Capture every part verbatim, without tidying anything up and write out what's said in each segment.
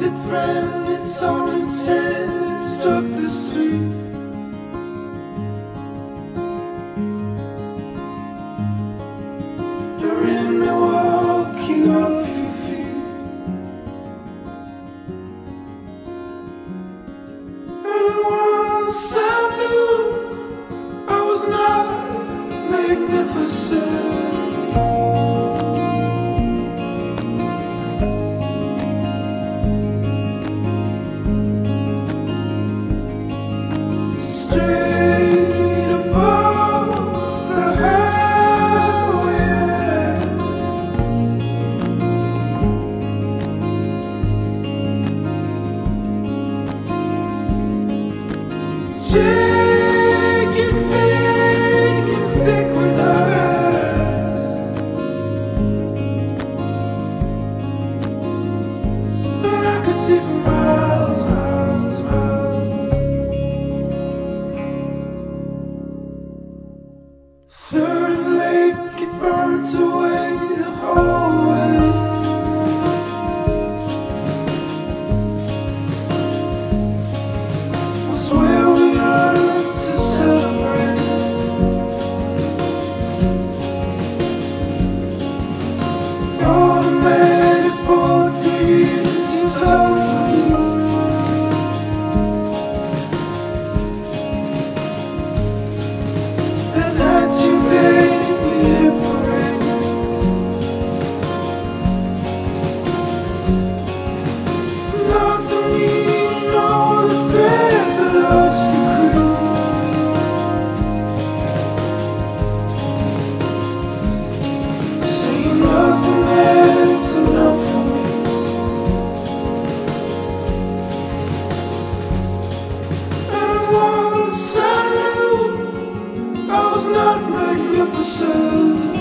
wanted friend, it's on its head, it struck the street. You're in Milwaukee off your feet. And once I knew I was not magnificent. Straight above the highway, Jake and Vic can stick with us, but I could see for miles, miles, miles. Third and Lake, it burns away the whole way. Was where we learned to celebrate. Automatic board years you told me. And that you made me liberate. Not the meaning nor the thread that lost the crew. See nothing that's enough for me. And once I knew I was not magnificent.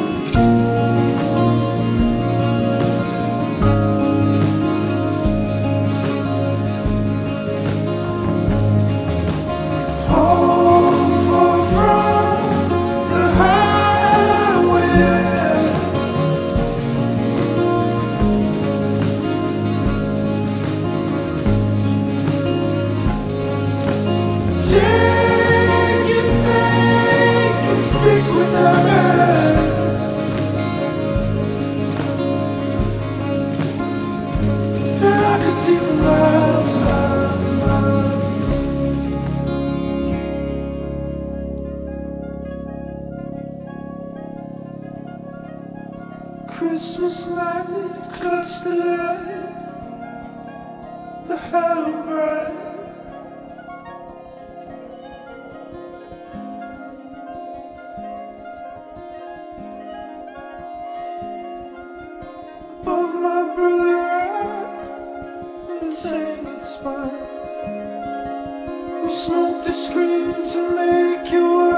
All far from the highway. Jake and Vic can stick with us, and I could see for miles, miles, miles. Christmas night, clutch the light, the halo bright. Above my brother I and saying it's fine. We smoked the screen to make you